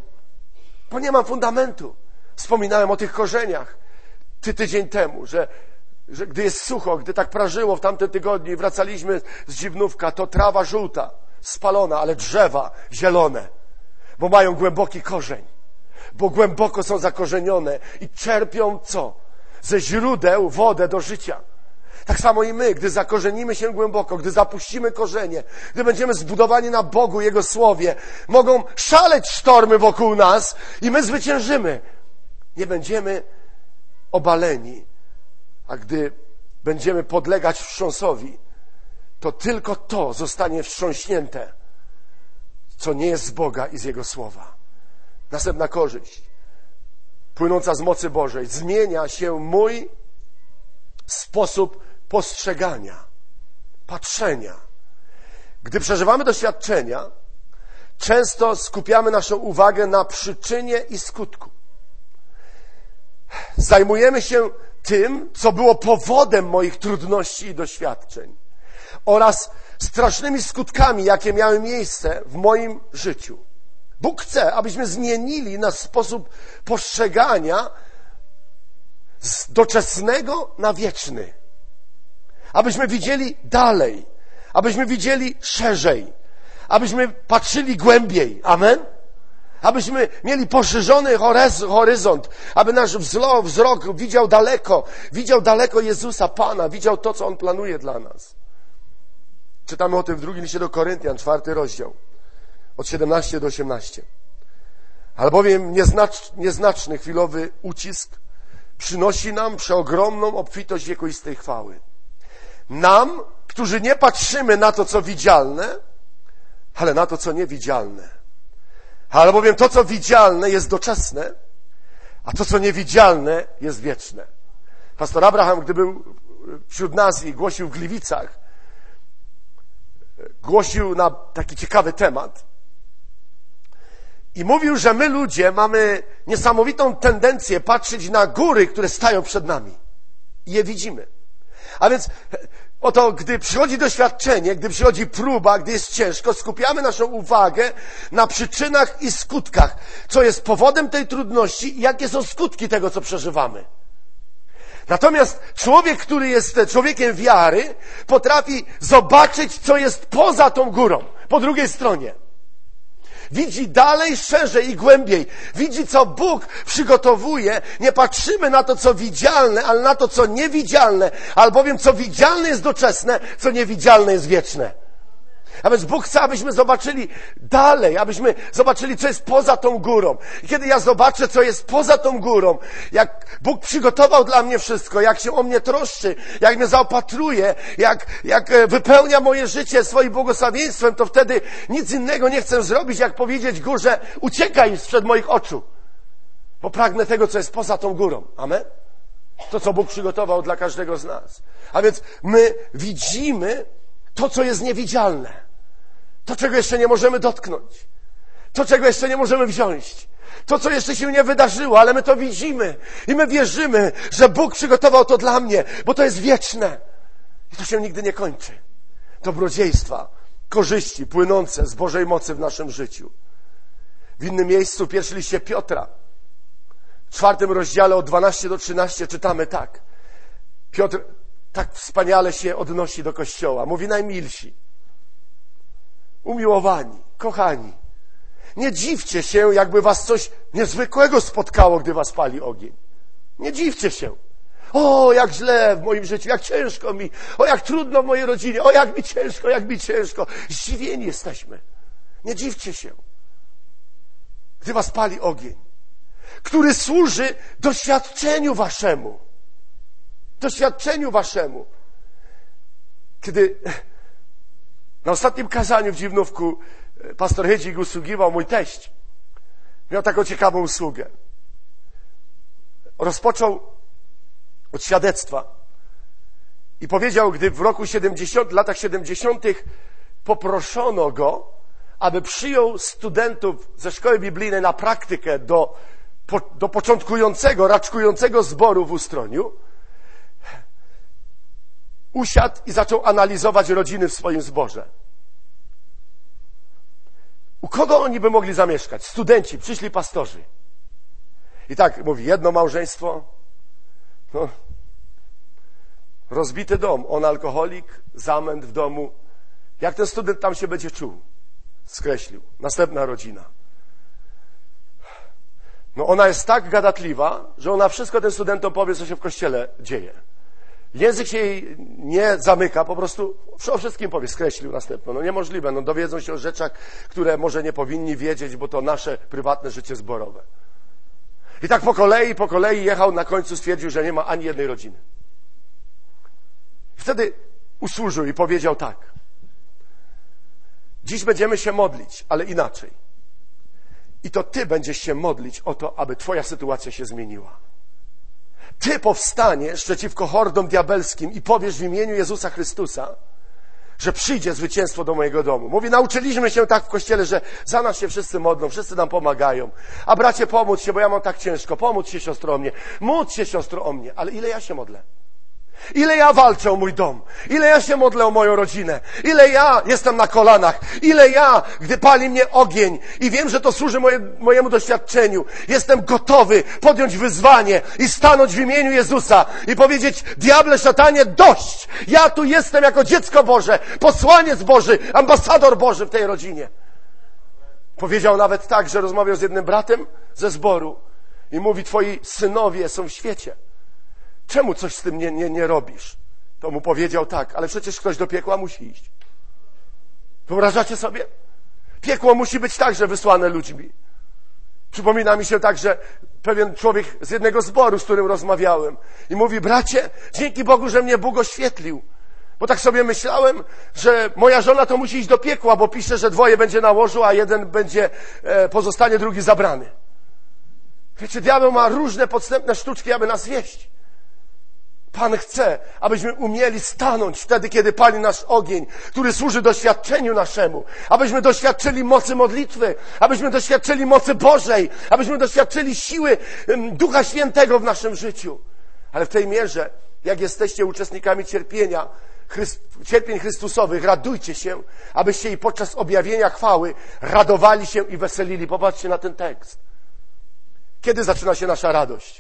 Wspominałem o tych korzeniach tydzień temu, że gdy jest sucho, gdy tak prażyło w tamtym tygodniu i wracaliśmy z Dziwnówka, to trawa żółta, spalona, ale drzewa zielone, bo mają głęboki korzeń, bo głęboko są zakorzenione i czerpią co? Ze źródeł wodę do życia. Tak samo i my, gdy zakorzenimy się głęboko, gdy zapuścimy korzenie, gdy będziemy zbudowani na Bogu, Jego Słowie, mogą szaleć sztormy wokół nas i my zwyciężymy. Nie będziemy obaleni, a gdy będziemy podlegać wstrząsowi, to tylko to zostanie wstrząśnięte, co nie jest z Boga i z Jego Słowa. Następna korzyść, płynąca z mocy Bożej, zmienia się mój sposób postrzegania, patrzenia. Gdy przeżywamy doświadczenia, często skupiamy naszą uwagę na przyczynie i skutku. Zajmujemy się tym, co było powodem moich trudności i doświadczeń oraz strasznymi skutkami, jakie miały miejsce w moim życiu. Bóg chce, abyśmy zmienili nasz sposób postrzegania z doczesnego na wieczny. Abyśmy widzieli dalej, abyśmy widzieli szerzej, abyśmy patrzyli głębiej. Amen? Abyśmy mieli poszerzony horyzont, aby nasz wzrok widział daleko Jezusa, Pana, widział to, co On planuje dla nas. Czytamy o tym w drugim liście do Koryntian, 4 rozdział, od 17 do 18. Albowiem nieznaczny chwilowy ucisk przynosi nam przeogromną obfitość wiekuistej chwały. Nam, którzy nie patrzymy na to, co widzialne, ale na to, co niewidzialne. Albowiem to, co widzialne, jest doczesne, a to, co niewidzialne, jest wieczne. Pastor Abraham, gdy był wśród nas i głosił w Gliwicach, głosił na taki ciekawy temat i mówił, że my ludzie mamy niesamowitą tendencję patrzeć na góry, które stają przed nami i je widzimy. A więc oto, gdy przychodzi doświadczenie, gdy przychodzi próba, gdy jest ciężko, skupiamy naszą uwagę na przyczynach i skutkach, co jest powodem tej trudności i jakie są skutki tego, co przeżywamy. Natomiast człowiek, który jest człowiekiem wiary, potrafi zobaczyć, co jest poza tą górą, po drugiej stronie. Widzi dalej, szerzej i głębiej. Widzi, co Bóg przygotowuje. Nie patrzymy na to, co widzialne, ale na to, co niewidzialne. Albowiem, co widzialne jest doczesne, co niewidzialne jest wieczne. A więc Bóg chce, abyśmy zobaczyli dalej, abyśmy zobaczyli, co jest poza tą górą. I kiedy ja zobaczę, co jest poza tą górą, jak Bóg przygotował dla mnie wszystko, jak się o mnie troszczy, jak mnie zaopatruje, jak wypełnia moje życie swoim błogosławieństwem, to wtedy nic innego nie chcę zrobić, jak powiedzieć górze, uciekaj sprzed moich oczu. Bo pragnę tego, co jest poza tą górą. Amen? To, co Bóg przygotował dla każdego z nas. A więc my widzimy to, co jest niewidzialne. To, czego jeszcze nie możemy dotknąć. To, czego jeszcze nie możemy wziąć. To, co jeszcze się nie wydarzyło, ale my to widzimy. I my wierzymy, że Bóg przygotował to dla mnie, bo to jest wieczne. I to się nigdy nie kończy. Dobrodziejstwa, korzyści płynące z Bożej mocy w naszym życiu. W innym miejscu, w pierwszym liście Piotra, w 4 rozdziale od 12 do 13 czytamy tak. Piotr tak wspaniale się odnosi do Kościoła. Mówi: najmilsi, umiłowani, kochani, nie dziwcie się, jakby was coś niezwykłego spotkało, gdy was pali ogień. Nie dziwcie się. O, jak źle w moim życiu, jak ciężko mi, o, jak trudno w mojej rodzinie, o, jak mi ciężko. Zdziwieni jesteśmy. Nie dziwcie się, gdy was pali ogień, który służy doświadczeniu waszemu. Doświadczeniu waszemu. Kiedy na ostatnim kazaniu w Dziwnówku pastor Hedzik usługiwał, mój teść miał taką ciekawą usługę. Rozpoczął od świadectwa i powiedział, gdy w latach 70. poproszono go, aby przyjął studentów ze szkoły biblijnej na praktykę do początkującego, raczkującego zboru w Ustroniu, usiadł i zaczął analizować rodziny w swoim zborze. U kogo oni by mogli zamieszkać? Studenci, przyszli pastorzy. I tak mówi, jedno małżeństwo, rozbity dom, on alkoholik, zamęt w domu. Jak ten student tam się będzie czuł? Skreślił. Następna rodzina. Ona jest tak gadatliwa, że ona wszystko tym studentom powie, co się w kościele dzieje. Język się jej nie zamyka, po prostu o wszystkim powie, skreślił następno. Niemożliwe, dowiedzą się o rzeczach, które może nie powinni wiedzieć, bo to nasze prywatne życie zborowe. I tak po kolei jechał, na końcu stwierdził, że nie ma ani jednej rodziny. Wtedy usłużył i powiedział tak: dziś będziemy się modlić, ale inaczej. I to ty będziesz się modlić o to, aby twoja sytuacja się zmieniła. Ty powstaniesz przeciwko hordom diabelskim i powiesz w imieniu Jezusa Chrystusa, że przyjdzie zwycięstwo do mojego domu. Mówi, nauczyliśmy się tak w kościele, że za nas się wszyscy modlą, wszyscy nam pomagają. A bracie, pomódź się, bo ja mam tak ciężko. Pomódź się, siostro, o mnie. Módl się, siostro, o mnie. Ale ile ja się modlę? Ile ja walczę o mój dom? Ile ja się modlę o moją rodzinę? Ile ja jestem na kolanach? Ile ja, gdy pali mnie ogień i wiem, że to służy mojemu doświadczeniu, jestem gotowy podjąć wyzwanie i stanąć w imieniu Jezusa i powiedzieć, diable, szatanie, dość! Ja tu jestem jako dziecko Boże, posłaniec Boży, ambasador Boży w tej rodzinie. Powiedział nawet tak, że rozmawiał z jednym bratem ze zboru i mówi, twoi synowie są w świecie. Czemu coś z tym nie robisz? To mu powiedział tak, ale przecież ktoś do piekła musi iść. Wyobrażacie sobie? Piekło musi być także wysłane ludźmi. Przypomina mi się także pewien człowiek z jednego zboru, z którym rozmawiałem i mówi, bracie, dzięki Bogu, że mnie Bóg oświetlił. Bo tak sobie myślałem, że moja żona to musi iść do piekła, bo pisze, że 2 będzie na łożu, a 1 będzie, pozostanie, drugi zabrany. Wiecie, diabeł ma różne podstępne sztuczki, aby nas wieść. Pan chce, abyśmy umieli stanąć wtedy, kiedy pali nasz ogień, który służy doświadczeniu naszemu. Abyśmy doświadczyli mocy modlitwy, abyśmy doświadczyli mocy Bożej, abyśmy doświadczyli siły Ducha Świętego w naszym życiu. Ale w tej mierze, jak jesteście uczestnikami cierpień Chrystusowych, radujcie się, abyście i podczas objawienia chwały radowali się i weselili. Popatrzcie na ten tekst. Kiedy zaczyna się nasza radość?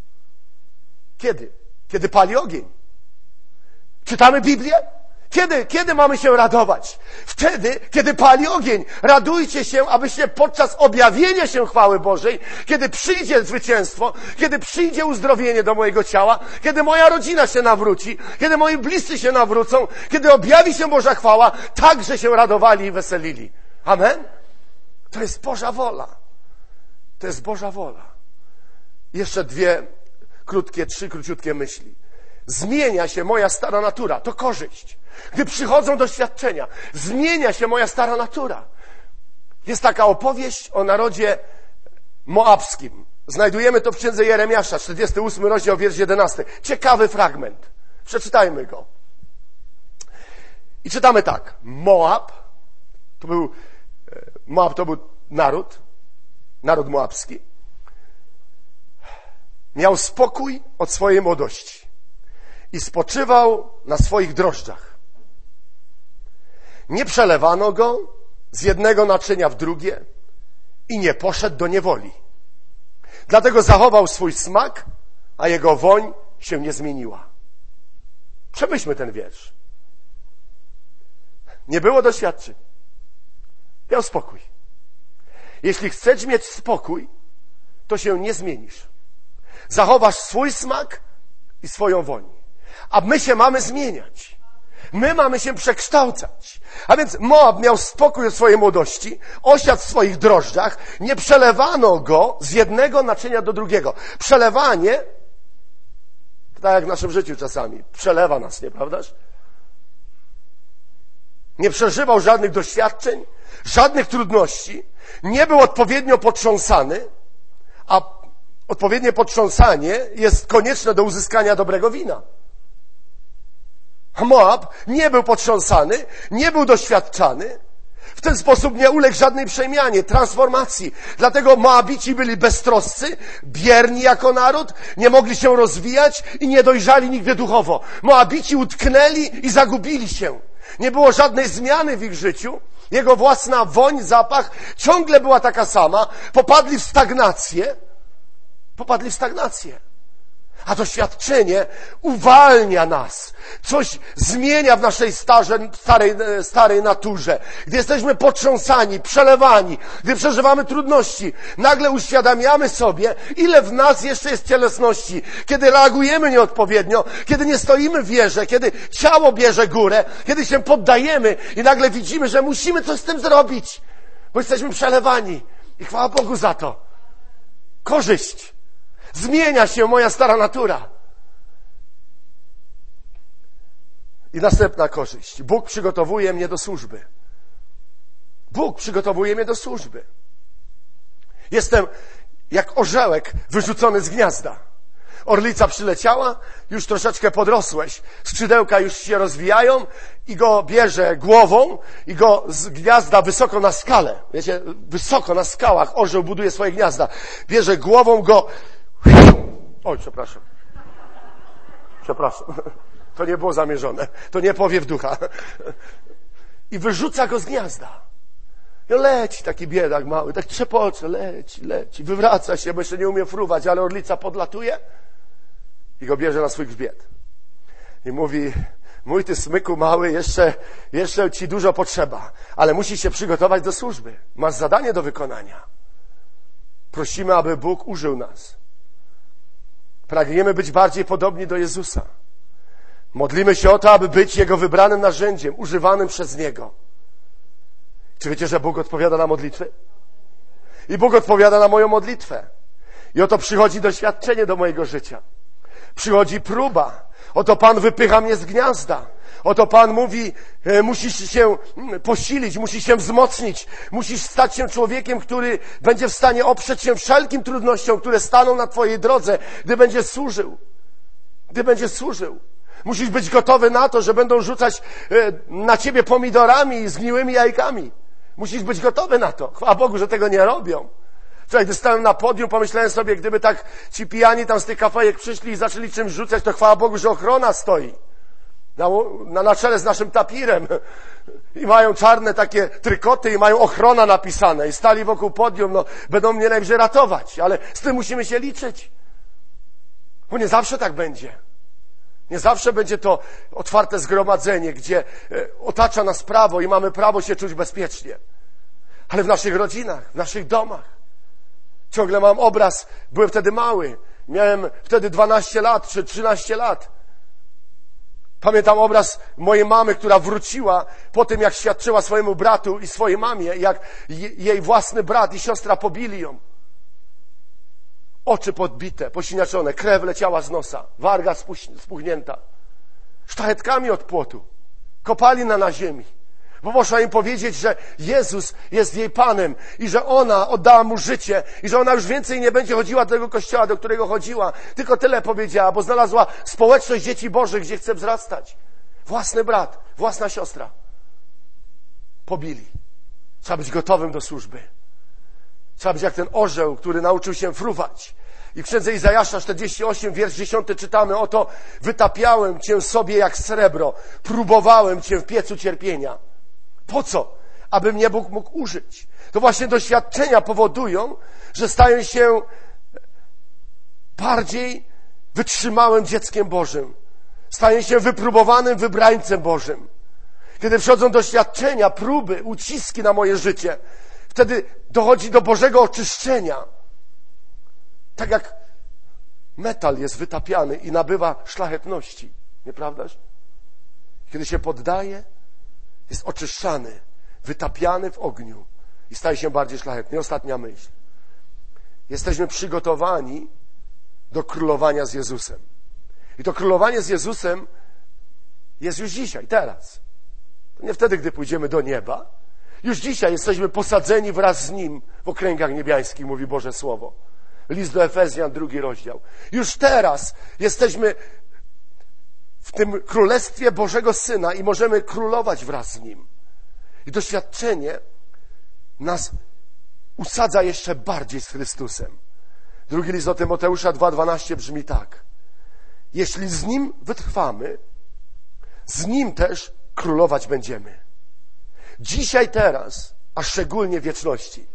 Kiedy? Kiedy pali ogień. Czytamy Biblię? Kiedy mamy się radować? Wtedy, kiedy pali ogień. Radujcie się, abyście podczas objawienia się chwały Bożej, kiedy przyjdzie zwycięstwo, kiedy przyjdzie uzdrowienie do mojego ciała, kiedy moja rodzina się nawróci, kiedy moi bliscy się nawrócą, kiedy objawi się Boża chwała, także się radowali i weselili. Amen? To jest Boża wola. To jest Boża wola. Jeszcze 3 króciutkie myśli. Zmienia się moja stara natura. To korzyść. Gdy przychodzą doświadczenia, zmienia się moja stara natura. Jest taka opowieść o narodzie moabskim. Znajdujemy to w księdze Jeremiasza, 48 rozdział, wiersz 11. Ciekawy fragment. Przeczytajmy go. I czytamy tak. Moab to był naród moabski. Miał spokój od swojej młodości i spoczywał na swoich drożdżach. Nie przelewano go z jednego naczynia w drugie i nie poszedł do niewoli. Dlatego zachował swój smak, a jego woń się nie zmieniła. Przemyślmy ten wiersz. Nie było doświadczeń. Miał spokój. Jeśli chcesz mieć spokój, to się nie zmienisz. Zachowasz swój smak i swoją woń. A my się mamy zmieniać. My mamy się przekształcać. A więc Moab miał spokój od swojej młodości, osiadł w swoich drożdżach, nie przelewano go z jednego naczynia do drugiego. Przelewanie, tak jak w naszym życiu czasami, przelewa nas, nieprawdaż? Nie przeżywał żadnych doświadczeń, żadnych trudności, nie był odpowiednio potrząsany, a odpowiednie potrząsanie jest konieczne do uzyskania dobrego wina. A Moab nie był potrząsany, nie był doświadczany, w ten sposób nie uległ żadnej przemianie, transformacji. Dlatego Moabici byli beztroscy, bierni jako naród, nie mogli się rozwijać i nie dojrzali nigdy duchowo. Moabici utknęli i zagubili się. Nie było żadnej zmiany w ich życiu. Jego własna woń, zapach ciągle była taka sama. Popadli w stagnację. A doświadczenie uwalnia nas. Coś zmienia w naszej starej naturze. Gdy jesteśmy potrząsani, przelewani, gdy przeżywamy trudności, nagle uświadamiamy sobie, ile w nas jeszcze jest cielesności. Kiedy reagujemy nieodpowiednio, kiedy nie stoimy w wierze, kiedy ciało bierze górę, kiedy się poddajemy i nagle widzimy, że musimy coś z tym zrobić, bo jesteśmy przelewani. I chwała Bogu za to. Korzyść. Zmienia się moja stara natura. I następna korzyść. Bóg przygotowuje mnie do służby. Bóg przygotowuje mnie do służby. Jestem jak orzełek wyrzucony z gniazda. Orlica przyleciała, już troszeczkę podrosłeś, skrzydełka już się rozwijają i go bierze głową i go z gniazda wysoko na skale. Wiecie, wysoko na skałach orzeł buduje swoje gniazda. Bierze głową go... Oj, przepraszam. To nie było zamierzone. To nie powiew ducha. I wyrzuca go z gniazda. I leci taki biedak mały, tak trzepocze, leci. Wywraca się, bo jeszcze nie umie fruwać, ale orlica podlatuje i go bierze na swój grzbiet. I mówi: mój ty smyku mały, jeszcze ci dużo potrzeba, ale musisz się przygotować do służby. Masz zadanie do wykonania. Prosimy, aby Bóg użył nas. Pragniemy być bardziej podobni do Jezusa. Modlimy się o to, aby być Jego wybranym narzędziem, używanym przez Niego. Czy wiecie, że Bóg odpowiada na modlitwy? I Bóg odpowiada na moją modlitwę. I oto przychodzi doświadczenie do mojego życia. Przychodzi próba. Oto Pan wypycha mnie z gniazda. Oto Pan mówi: musisz się posilić, musisz się wzmocnić, musisz stać się człowiekiem, który będzie w stanie oprzeć się wszelkim trudnościom, które staną na Twojej drodze, gdy będziesz służył. Musisz być gotowy na to, że będą rzucać na Ciebie pomidorami i zgniłymi jajkami. Musisz być gotowy na to. Chwała Bogu, że tego nie robią. Wczoraj, gdy stałem na podium, pomyślałem sobie, gdyby tak ci pijani tam z tych kafejek przyszli i zaczęli czymś rzucać, to chwała Bogu, że ochrona stoi na czele z naszym tapirem i mają czarne takie trykoty i mają ochrona napisane i stali wokół podium. No, będą mnie najwyżej ratować, ale z tym musimy się liczyć. Bo nie zawsze tak będzie. Nie zawsze będzie to otwarte zgromadzenie, gdzie otacza nas prawo i mamy prawo się czuć bezpiecznie. Ale w naszych rodzinach, w naszych domach. Ciągle mam obraz, byłem wtedy mały, miałem wtedy 12 lat czy 13 lat. Pamiętam obraz mojej mamy, która wróciła po tym, jak świadczyła swojemu bratu i swojej mamie, jak jej własny brat i siostra pobili ją. Oczy podbite, posiniaczone, krew leciała z nosa, warga spuchnięta, sztachetkami od płotu, kopalina na ziemi. Bo poszła im powiedzieć, że Jezus jest jej Panem i że ona oddała Mu życie i że ona już więcej nie będzie chodziła do tego kościoła, do którego chodziła. Tylko tyle powiedziała, bo znalazła społeczność dzieci Bożych, gdzie chce wzrastać. Własny brat, własna siostra. Pobili. Trzeba być gotowym do służby. Trzeba być jak ten orzeł, który nauczył się fruwać. I w księdze Izajasza 48, wiersz 10 czytamy: oto wytapiałem Cię sobie jak srebro, próbowałem Cię w piecu cierpienia. Po co? Aby mnie Bóg mógł użyć. To właśnie doświadczenia powodują, że staję się bardziej wytrzymałym dzieckiem Bożym. Staję się wypróbowanym wybrańcem Bożym. Kiedy przychodzą doświadczenia, próby, uciski na moje życie, wtedy dochodzi do Bożego oczyszczenia. Tak jak metal jest wytapiany i nabywa szlachetności. Nieprawdaż? Kiedy się poddaje, jest oczyszczany, wytapiany w ogniu i staje się bardziej szlachetny. I ostatnia myśl. Jesteśmy przygotowani do królowania z Jezusem. I to królowanie z Jezusem jest już dzisiaj, teraz. To nie wtedy, gdy pójdziemy do nieba. Już dzisiaj jesteśmy posadzeni wraz z Nim w okręgach niebiańskich, mówi Boże Słowo. List do Efezjan, 2 rozdział. Już teraz jesteśmy w tym królestwie Bożego Syna i możemy królować wraz z Nim. I doświadczenie nas usadza jeszcze bardziej z Chrystusem. 2 list do Tymoteusza 2,12 brzmi tak: jeśli z Nim wytrwamy, z Nim też królować będziemy. Dzisiaj, teraz, a szczególnie w wieczności.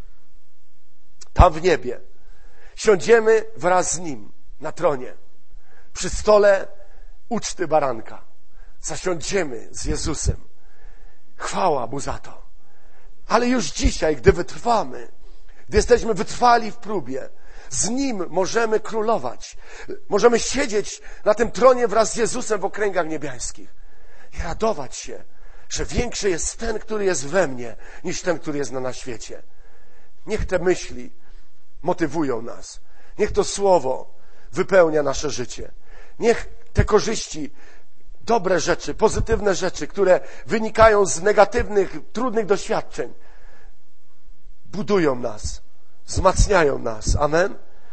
Tam w niebie siądziemy wraz z Nim na tronie, przy stole uczty baranka. Zasiądziemy z Jezusem. Chwała Mu za to. Ale już dzisiaj, gdy wytrwamy, gdy jesteśmy wytrwali w próbie, z Nim możemy królować. Możemy siedzieć na tym tronie wraz z Jezusem w okręgach niebiańskich i radować się, że większy jest ten, który jest we mnie, niż ten, który jest na świecie. Niech te myśli motywują nas. Niech to słowo wypełnia nasze życie. Niech te korzyści, dobre rzeczy, pozytywne rzeczy, które wynikają z negatywnych, trudnych doświadczeń, budują nas, wzmacniają nas. Amen?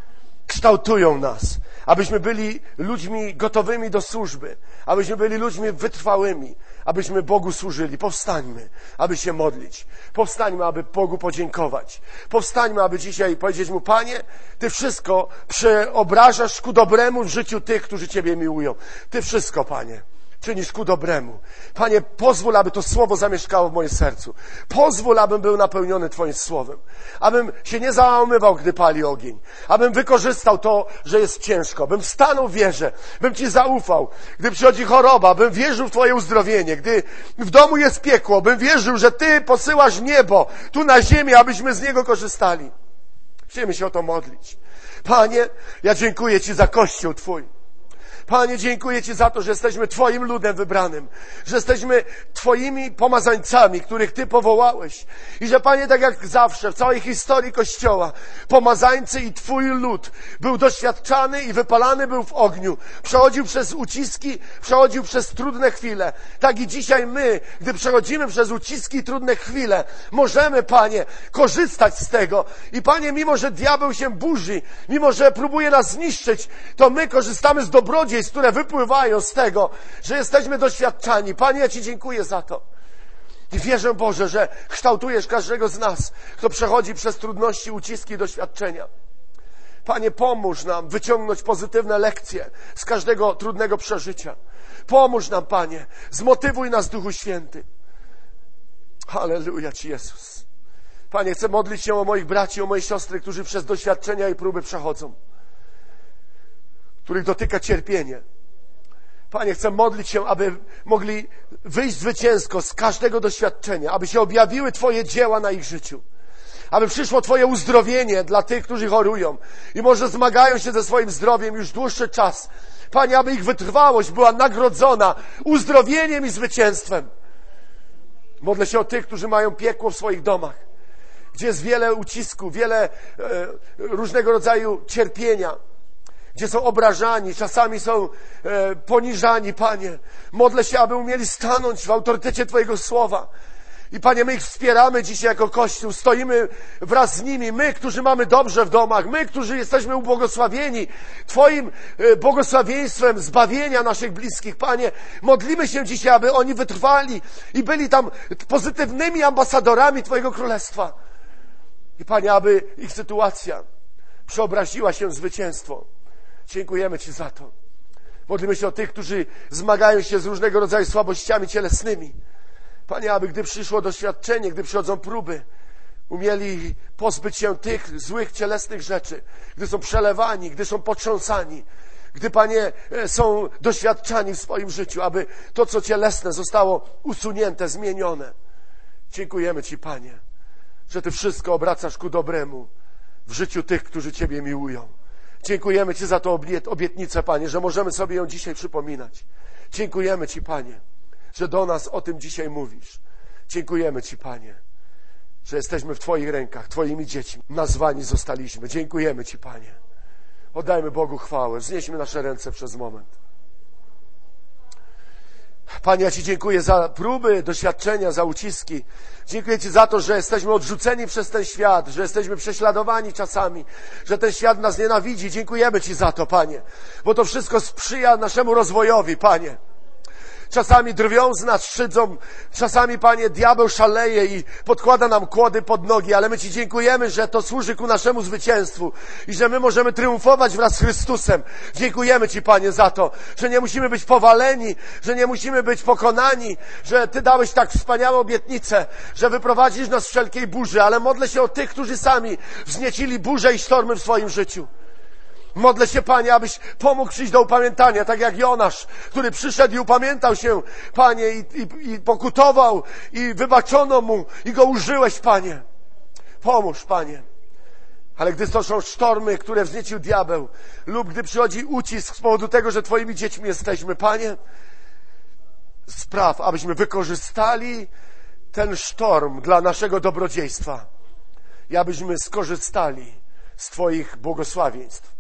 kształtują nas, abyśmy byli ludźmi gotowymi do służby, abyśmy byli ludźmi wytrwałymi, abyśmy Bogu służyli. Powstańmy, aby się modlić. Powstańmy, aby Bogu podziękować. Powstańmy, aby dzisiaj powiedzieć Mu: Panie, Ty wszystko przeobrażasz ku dobremu w życiu tych, którzy Ciebie miłują. Ty wszystko, Panie, czynisz ku dobremu. Panie, pozwól, aby to Słowo zamieszkało w moim sercu. Pozwól, abym był napełniony Twoim Słowem. Abym się nie załamywał, gdy pali ogień. Abym wykorzystał to, że jest ciężko. Bym stanął w wierze. Bym Ci zaufał. Gdy przychodzi choroba, bym wierzył w Twoje uzdrowienie. Gdy w domu jest piekło, bym wierzył, że Ty posyłasz niebo tu na ziemię, abyśmy z niego korzystali. Chcemy się o to modlić. Panie, ja dziękuję Ci za Kościół Twój. Panie, dziękuję Ci za to, że jesteśmy Twoim ludem wybranym, że jesteśmy Twoimi pomazańcami, których Ty powołałeś. I że, Panie, tak jak zawsze w całej historii Kościoła, pomazańcy i Twój lud był doświadczany i wypalany był w ogniu. Przechodził przez uciski, przechodził przez trudne chwile. Tak i dzisiaj my, gdy przechodzimy przez uciski i trudne chwile, możemy, Panie, korzystać z tego. I, Panie, mimo że diabeł się burzy, mimo że próbuje nas zniszczyć, to my korzystamy z dobrodziejstw, które wypływają z tego, że jesteśmy doświadczani. Panie, ja Ci dziękuję za to. I wierzę, Boże, że kształtujesz każdego z nas, kto przechodzi przez trudności, uciski i doświadczenia. Panie, pomóż nam wyciągnąć pozytywne lekcje z każdego trudnego przeżycia. Pomóż nam, Panie. Zmotywuj nas, Duchu Święty. Halleluja Ci, Jezus. Panie, chcę modlić się o moich braci, o moje siostry, którzy przez doświadczenia i próby przechodzą, których dotyka cierpienie. Panie, chcę modlić się, aby mogli wyjść zwycięsko z każdego doświadczenia, aby się objawiły Twoje dzieła na ich życiu, aby przyszło Twoje uzdrowienie dla tych, którzy chorują i może zmagają się ze swoim zdrowiem już dłuższy czas. Panie, aby ich wytrwałość była nagrodzona uzdrowieniem i zwycięstwem. Modlę się o tych, którzy mają piekło w swoich domach, gdzie jest wiele ucisku, wiele różnego rodzaju cierpienia, gdzie są obrażani, czasami są poniżani, Panie. Modlę się, aby umieli stanąć w autorytecie Twojego Słowa. I, Panie, my ich wspieramy dzisiaj jako Kościół. Stoimy wraz z nimi. My, którzy mamy dobrze w domach. My, którzy jesteśmy ubłogosławieni Twoim błogosławieństwem zbawienia naszych bliskich. Panie, modlimy się dzisiaj, aby oni wytrwali i byli tam pozytywnymi ambasadorami Twojego Królestwa. I, Panie, aby ich sytuacja przeobraziła się w zwycięstwo. Dziękujemy Ci za to. Modlimy się o tych, którzy zmagają się z różnego rodzaju słabościami cielesnymi. Panie, aby gdy przyszło doświadczenie, gdy przychodzą próby, umieli pozbyć się tych złych cielesnych rzeczy, gdy są przelewani, gdy są potrząsani, gdy, Panie, są doświadczani w swoim życiu, aby to, co cielesne, zostało usunięte, zmienione. Dziękujemy Ci, Panie, że Ty wszystko obracasz ku dobremu w życiu tych, którzy Ciebie miłują. Dziękujemy Ci za tą obietnicę, Panie, że możemy sobie ją dzisiaj przypominać. Dziękujemy Ci, Panie, że do nas o tym dzisiaj mówisz. Dziękujemy Ci, Panie, że jesteśmy w Twoich rękach, Twoimi dziećmi. Nazwani zostaliśmy. Dziękujemy Ci, Panie. Oddajmy Bogu chwałę. Wznieśmy nasze ręce przez moment. Panie, ja Ci dziękuję za próby, doświadczenia, za uciski. Dziękuję Ci za to, że jesteśmy odrzuceni przez ten świat, że jesteśmy prześladowani czasami, że ten świat nas nienawidzi. Dziękujemy Ci za to, Panie, bo to wszystko sprzyja naszemu rozwojowi, Panie. Czasami drwią z nas, szydzą. Czasami, Panie, diabeł szaleje i podkłada nam kłody pod nogi, ale my Ci dziękujemy, że to służy ku naszemu zwycięstwu i że my możemy triumfować wraz z Chrystusem. Dziękujemy Ci, Panie, za to, że nie musimy być powaleni, że nie musimy być pokonani, że Ty dałeś tak wspaniałą obietnicę, że wyprowadzisz nas z wszelkiej burzy, ale modlę się o tych, którzy sami wzniecili burzę i sztormy w swoim życiu. Modlę się, Panie, abyś pomógł przyjść do upamiętania, tak jak Jonasz, który przyszedł i upamiętał się, Panie, i pokutował, i wybaczono mu, i go użyłeś, Panie. Pomóż, Panie. Ale gdy to są sztormy, które wzniecił diabeł, lub gdy przychodzi ucisk z powodu tego, że Twoimi dziećmi jesteśmy, Panie, spraw, abyśmy wykorzystali ten sztorm dla naszego dobrodziejstwa i abyśmy skorzystali z Twoich błogosławieństw.